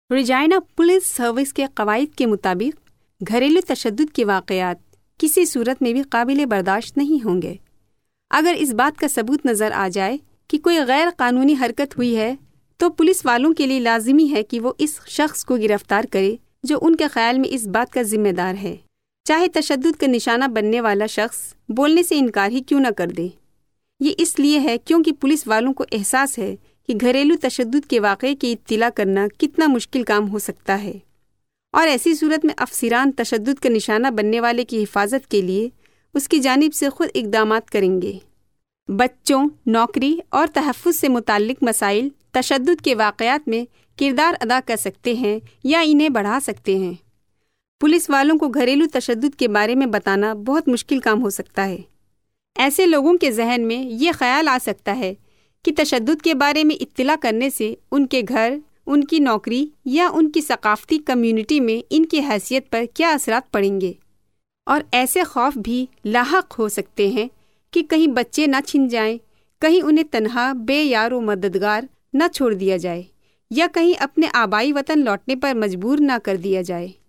رجائنا police service کے قواعد کے مطابق گھریلو تشدد کے واقعات کسی صورت میں بھی قابل برداشت نہیں ہوں گے۔ اگر اس بات کا ثبوت نظر آ جائے کہ کوئی غیر قانونی حرکت ہوئی ہے تو پولیس والوں کے لیے لازمی ہے کہ وہ اس شخص کو گرفتار کرے جو ان کے خیال میں اس بات کا ذمہ دار ہے، چاہے تشدد کا نشانہ بننے والا شخص بولنے سے انکار ہی کیوں نہ کر دے۔ یہ اس لیے ہے کیونکہ پولیس والوں کو احساس ہے کہ گھریلو تشدد کے واقعے کی اطلاع کرنا کتنا مشکل کام ہو سکتا ہے، اور ایسی صورت میں افسران تشدد کا نشانہ بننے والے کی حفاظت کے لیے اس کی جانب سے خود اقدامات کریں گے۔ بچوں، نوکری اور تحفظ سے متعلق مسائل تشدد کے واقعات میں کردار ادا کر سکتے ہیں یا انہیں بڑھا سکتے ہیں۔ پولیس والوں کو گھریلو تشدد کے بارے میں بتانا بہت مشکل کام ہو سکتا ہے۔ ایسے لوگوں کے ذہن میں یہ خیال آ سکتا ہے کہ تشدد کے بارے میں اطلاع کرنے سے ان کے گھر، ان کی نوکری یا ان کی ثقافتی کمیونٹی میں ان کی حیثیت پر کیا اثرات پڑیں گے، اور ایسے خوف بھی لاحق ہو سکتے ہیں کہ کہیں بچے نہ چھن جائیں، کہیں انہیں تنہا بے یار و مددگار نہ چھوڑ دیا جائے، یا کہیں اپنے آبائی وطن لوٹنے پر مجبور نہ کر دیا جائے۔